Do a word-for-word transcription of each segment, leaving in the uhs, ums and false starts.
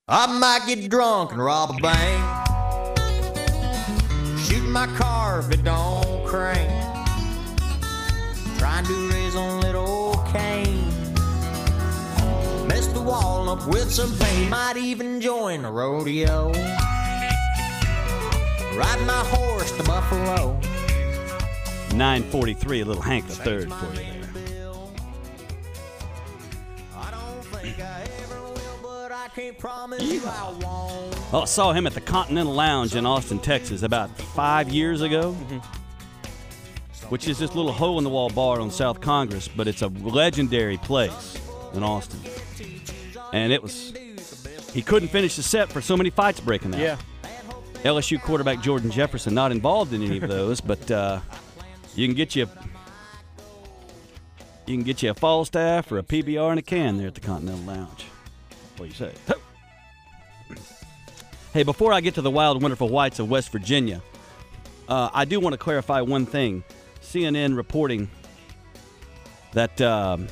I might get drunk and rob a bank, shoot my car if it don't crank, trying to raise on little old Cain, mess the wall up with some paint, might even join a rodeo, ride my horse to Buffalo. nine forty-three, a little Hank the Third for you there. I don't think I ever will, but I can't promise you I won't. Oh, I saw him at the Continental Lounge in Austin, Texas about five years ago, mm-hmm. which is this little hole-in-the-wall bar on South Congress, but it's a legendary place in Austin. And it was, he couldn't finish the set for so many fights breaking out. Yeah. L S U quarterback Jordan Jefferson not involved in any of those, but uh, you can get you you can get you a Falstaff or a P B R in a can there at the Continental Lounge. What do you say? Hey, before I get to the wild, wonderful whites of West Virginia, uh, I do want to clarify one thing. C N N reporting that um,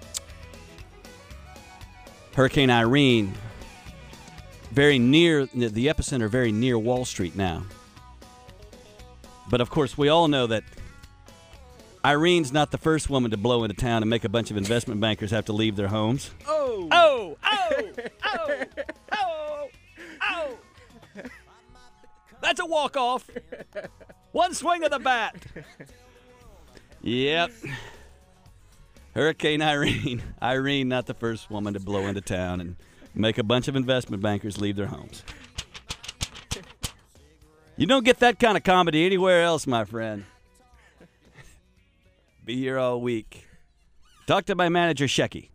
Hurricane Irene, very near, the epicenter very near Wall Street now. But, of course, we all know that Irene's not the first woman to blow into town and make a bunch of investment bankers have to leave their homes. Oh! Oh! Oh! Oh! Oh! Oh! That's a walk-off. One swing of the bat. Yep. Hurricane Irene. Irene, not the first woman to blow into town and make a bunch of investment bankers leave their homes. You don't get that kind of comedy anywhere else, my friend. Be here all week. Talk to my manager, Shecky.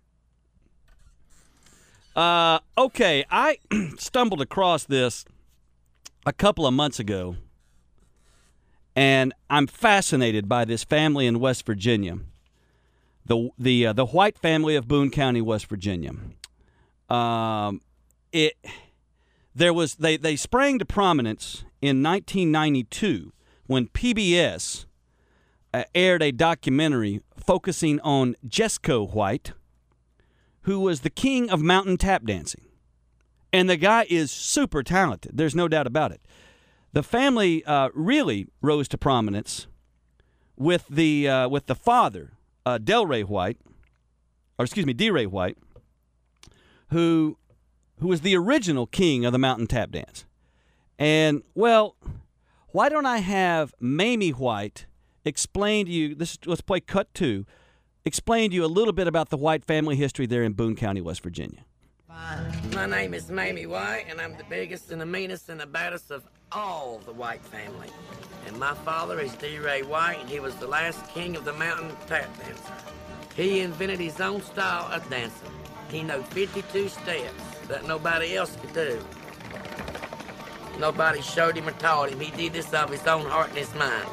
Uh, okay, I stumbled across this a couple of months ago, and I'm fascinated by this family in West Virginia, the the uh, the White family of Boone County, West Virginia. Um, it there was they they sprang to prominence in nineteen ninety-two when P B S uh, aired a documentary focusing on Jesco White, who was the king of mountain tap dancing. And the guy is super talented. There's no doubt about it. The family uh, really rose to prominence with the uh, with the father, uh, Delray White, or excuse me, D. Ray White, who who was the original king of the mountain tap dance. And, well, why don't I have Mamie White explain to you, this, let's play cut two, explain to you a little bit about the White family history there in Boone County, West Virginia. My name is Mamie White, and I'm the biggest and the meanest and the baddest of all the White family. And my father is D. Ray White, and he was the last king of the mountain tap dancer. He invented his own style of dancing. He knew fifty-two steps that nobody else could do. Nobody showed him or taught him. He did this of his own heart and his mind.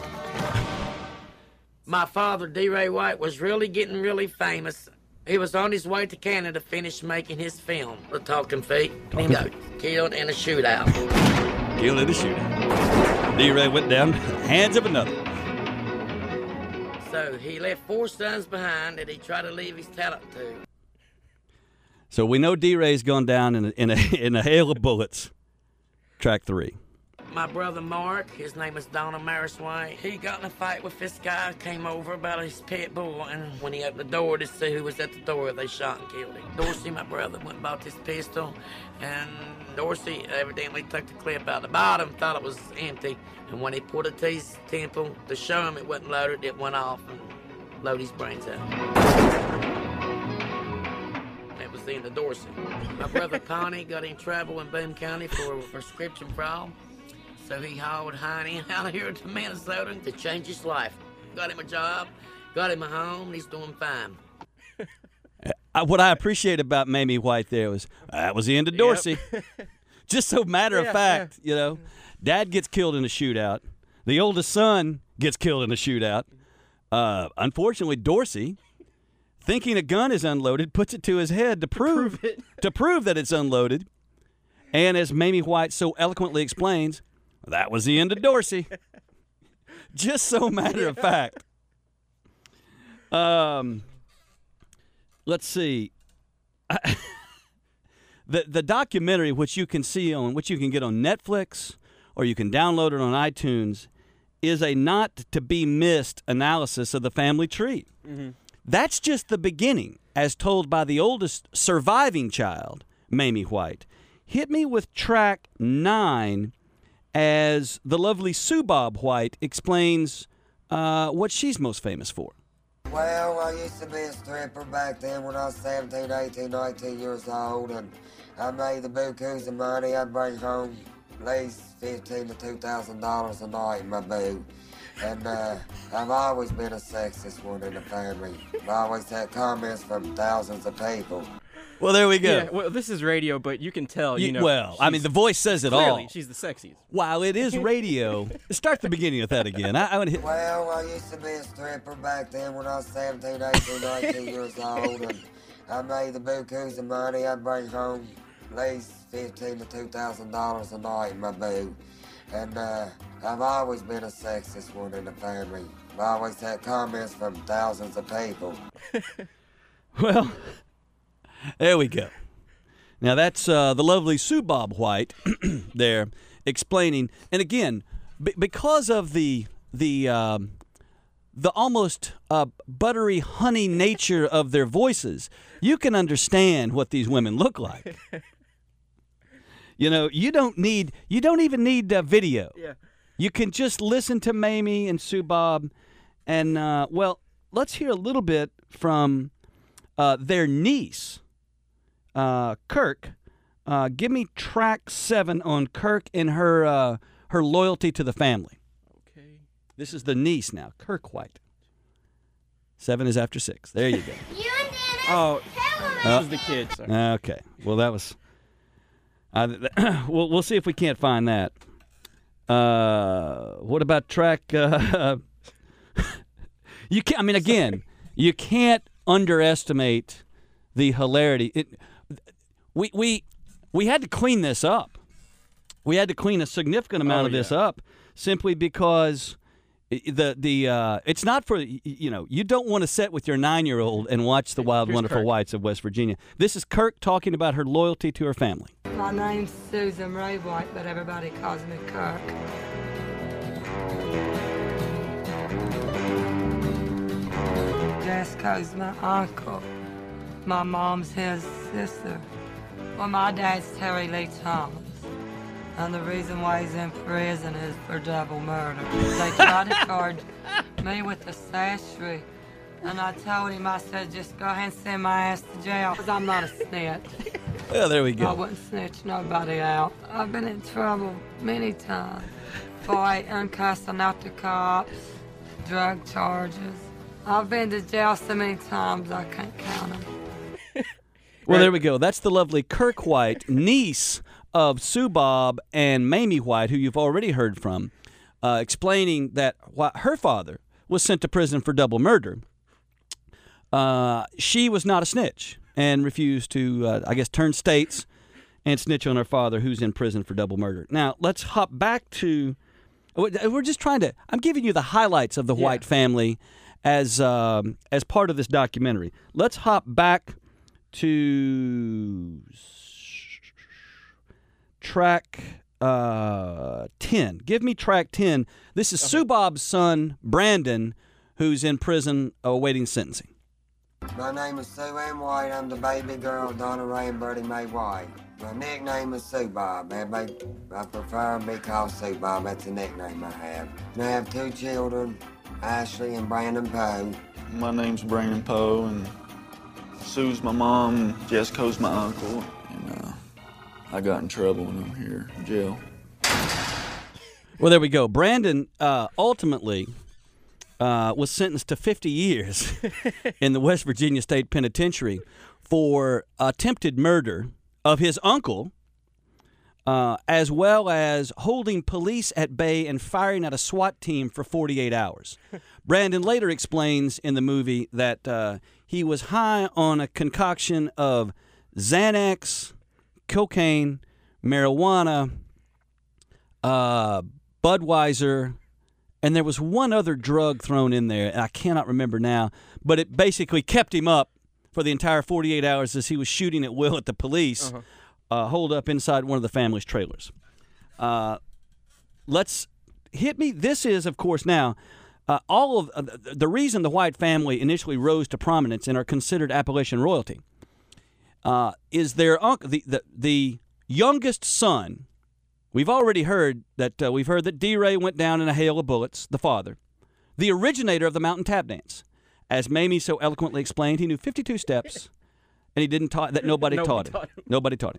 My father, D. Ray White, was really getting really famous. He was on his way to Canada to finish making his film, The Talking Feet. He got killed in a shootout. Killed in a shootout. D. Ray went down hands of another. So he left four sons behind that he tried to leave his talent to. So we know D. Ray's gone down in a, in a, in a hail of bullets. Track three. My brother Mark, his name is Donald Maris White, he got in a fight with this guy, came over about his pit bull, and when he opened the door to see who was at the door, they shot and killed him. Dorsey, my brother, went and bought this pistol, and Dorsey evidently took the clip out the bottom, thought it was empty, and when he put it to his temple to show him it wasn't loaded, it went off and loaded his brains out. That was the end of Dorsey. My brother Connie got in trouble in Boone County for prescription fraud. So he hauled Heine out here to Minnesota to change his life. Got him a job, got him a home, and he's doing fine. Uh, what I appreciate about Mamie White there was, that was the end of Dorsey. Yep. Just so matter of yeah, fact, yeah. you know, Dad gets killed in a shootout. The oldest son gets killed in a shootout. Uh, unfortunately, Dorsey, thinking a gun is unloaded, puts it to his head to prove, to prove it. to prove that it's unloaded. And as Mamie White so eloquently explains, that was the end of Dorsey. Just so matter of fact. Um, let's see. the the documentary, which you can see on, which you can get on Netflix or you can download it on iTunes, is a not to be missed analysis of the family tree. Mm-hmm. That's just the beginning, as told by the oldest surviving child, Mamie White. Hit me with track nine, as the lovely Sue Bob White explains uh, what she's most famous for. Well, I used to be a stripper back then when I was seventeen, eighteen, nineteen years old, and I made the bukus of money. I'd bring home at least fifteen to two thousand dollars a night in my boot. And uh, I've always been a sexist one in the family. I've always had comments from thousands of people. Well, there we go. Yeah, well, this is radio, but you can tell, you, You- know. well, I mean, the voice says it clearly, all. she's the sexiest. While it is radio, start the beginning with that again. I, I would hit. Well, I used to be a stripper back then when I was seventeen, eighteen, nineteen years old, and I made the bukus of money. I'd bring home at least fifteen to two thousand dollars a night in my boot. And uh, I've always been a sexist one in the family. I've always had comments from thousands of people. Well, there we go. Now that's uh, the lovely Sue Bob White there explaining, and again, b- because of the the um, the almost uh, buttery honey nature of their voices, you can understand what these women look like. You know, you don't need, you don't even need uh, video. Yeah. You can just listen to Mamie and Sue Bob, and uh, well, let's hear a little bit from uh, their niece, uh, Kirk. Uh, give me track seven on Kirk and her uh, her loyalty to the family. Okay. This is the niece now, Kirk White. Seven is after six. There you go. You and Dennis, Oh, tell this is the kid. Sorry. Okay. Well, that was. Uh, we'll we'll see if we can't find that. Uh, what about track? Uh, you can't. I mean, again, you can't underestimate the hilarity. It, we we we had to clean this up. We had to clean a significant amount Oh, of this yeah. up simply because the the uh, it's not for you know you don't want to sit with your nine-year-old and watch the Wild Here's Wonderful Kirk. Whites of West Virginia. This is Kirk talking about her loyalty to her family. My name's Susan Ray White, but everybody calls me Kirk. Jesco's my uncle. My mom's his sister. Well, my dad's Terry Lee Thomas. And the reason why he's in prison is for double murder. They tried to charge me with accessory. And I told him, I said, just go ahead and send my ass to jail, because I'm not a snitch. Well, there we I go. wouldn't snitch nobody out. I've been in trouble many times. Fighting, cussing out the cops, drug charges. I've been to jail so many times I can't count them. Well, there we go. That's the lovely Kirk White, niece of Sue Bob and Mamie White, who you've already heard from, uh, explaining that while her father was sent to prison for double murder, uh, she was not a snitch and refused to, uh, I guess, turn states and snitch on her father, who's in prison for double murder. Now, let's hop back to, we're just trying to, I'm giving you the highlights of the Yeah. White family as um, as part of this documentary. Let's hop back to track uh, ten. Give me track ten. This is Sue Bob's son, Brandon, who's in prison awaiting sentencing. My name is Sue Ann White. I'm the baby girl of Donna Ray and Bertie Mae White. My nickname is Sue Bob. Everybody, I prefer to be called Sue Bob. That's the nickname I have. And I have two children, Ashley and Brandon Poe. My name's Brandon Poe, and Sue's my mom, and Jessico's my uncle. And uh, I got in trouble when I'm here in jail. Well, there we go. Brandon uh, ultimately uh, was sentenced to fifty years in the West Virginia State Penitentiary for attempted murder of his uncle, uh, as well as holding police at bay and firing at a SWAT team for forty-eight hours. Brandon later explains in the movie that uh, he was high on a concoction of Xanax, cocaine, marijuana, uh, Budweiser, and there was one other drug thrown in there, and I cannot remember now, but it basically kept him up for the entire forty-eight hours as he was shooting at will at the police. Uh-huh. uh, holed up inside one of the family's trailers. Uh, let's hit me. This is, of course, now uh, all of uh, the reason the White family initially rose to prominence and are considered Appalachian royalty uh, is their uncle, the, the the youngest son. We've already heard that uh, we've heard that D. Ray went down in a hail of bullets. The father, the originator of the mountain tap dance, as Mamie so eloquently explained, he knew fifty-two steps, and he didn't taught that nobody, Nobody taught him. taught him. Nobody taught him.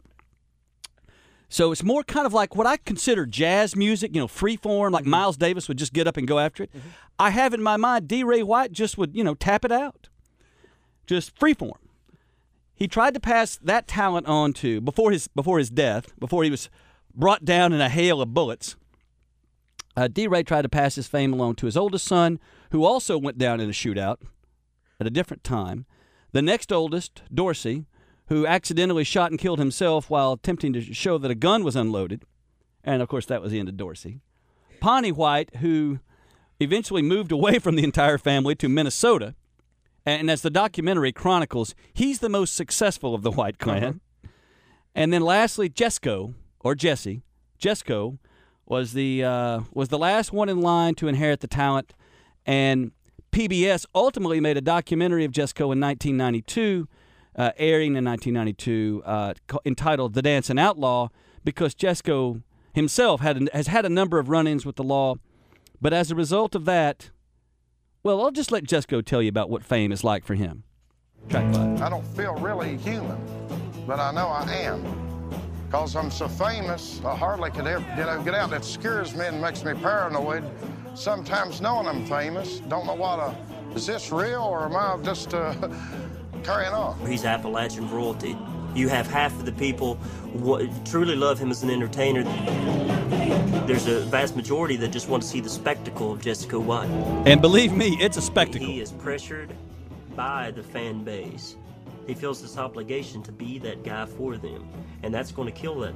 So it's more kind of like what I consider jazz music, you know, free form, like mm-hmm. Miles Davis would just get up and go after it. Mm-hmm. I have in my mind D. Ray White just would, you know, tap it out. Just free form. He tried to pass that talent on to, before his before his death, before he was brought down in a hail of bullets, uh, D. Ray tried to pass his fame along to his oldest son, who also went down in a shootout at a different time. The next oldest, Dorsey, who accidentally shot and killed himself while attempting to show that a gun was unloaded. And, of course, that was the end of Dorsey. Pawnee White, who eventually moved away from the entire family to Minnesota. And as the documentary chronicles, he's the most successful of the White clan. Uh-huh. And then lastly, Jesco, or Jesse. Jesco was the, uh, was the last one in line to inherit the talent. And P B S ultimately made a documentary of Jesco in nineteen ninety-two, Uh, airing in nineteen ninety-two, uh, entitled "The Dancing Outlaw," because Jesco himself had a, has had a number of run-ins with the law, but as a result of that, well, I'll just let Jesco tell you about what fame is like for him. Track five. I don't feel really human, but I know I am, because I'm so famous. I hardly could ever, you know, get out. That scares me and makes me paranoid. Sometimes knowing I'm famous, don't know what a, is this real or am I just uh, carrying on? He's Appalachian royalty. You have half of the people w- truly love him as an entertainer. There's a vast majority that just want to see the spectacle of Jesco White. And believe me, it's a spectacle. He is pressured by the fan base. He feels this obligation to be that guy for them, and that's going to kill that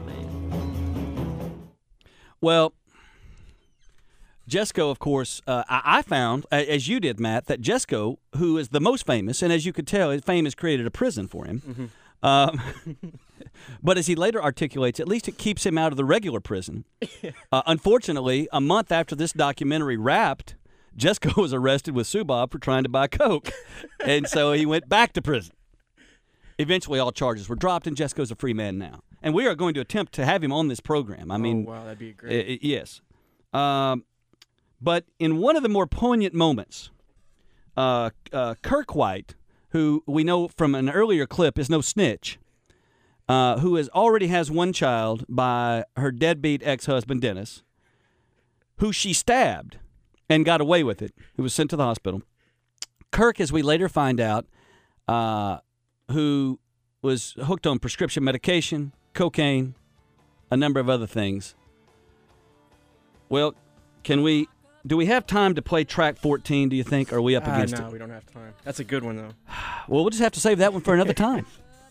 man. Well, Jesco, of course, uh, I, I found, as you did, Matt, that Jesco, who is the most famous, and as you could tell, his fame has created a prison for him. Mm-hmm. Um, but as he later articulates, at least it keeps him out of the regular prison. Uh, unfortunately, a month after this documentary wrapped, Jesco was arrested with Subob for trying to buy coke, and so he went back to prison. Eventually, all charges were dropped, and Jesco's a free man now. And we are going to attempt to have him on this program. I mean, oh, wow, that'd be great. I- I- yes. Um, But in one of the more poignant moments, uh, uh, Kirk White, who we know from an earlier clip is no snitch, uh, who has already has one child by her deadbeat ex-husband, Dennis, who she stabbed and got away with it, who was sent to the hospital. Kirk, as we later find out, uh, who was hooked on prescription medication, cocaine, a number of other things. Well, can we... Do we have time to play track fourteen, do you think? Or are we up uh, against no, it? No, we don't have time. That's a good one, though. Well, we'll just have to save that one for another time.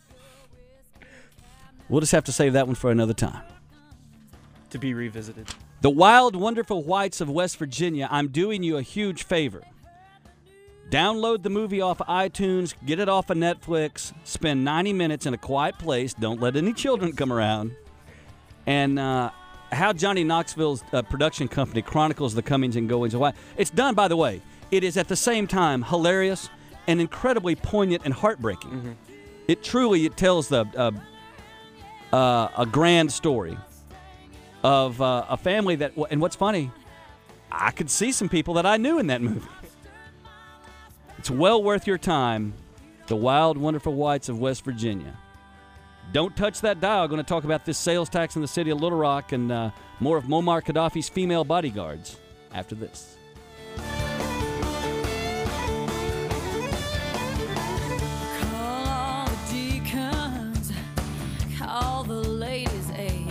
We'll just have to save that one for another time. To be revisited. The Wild, Wonderful Whites of West Virginia, I'm doing you a huge favor. Download the movie off of iTunes, get it off of Netflix, spend ninety minutes in a quiet place, don't let any children come around, and... uh How Johnny Knoxville's uh, production company chronicles the comings and goings of White. It's done, by the way. It is at the same time hilarious and incredibly poignant and heartbreaking. Mm-hmm. It truly it tells the uh, uh, a grand story of uh, a family that. And what's funny, I could see some people that I knew in that movie. It's well worth your time. The Wild, Wonderful Whites of West Virginia. Don't touch that dial. I'm going to talk about this sales tax in the city of Little Rock and uh, more of Muammar Gaddafi's female bodyguards after this. Call all the deacons, call the ladies' aid.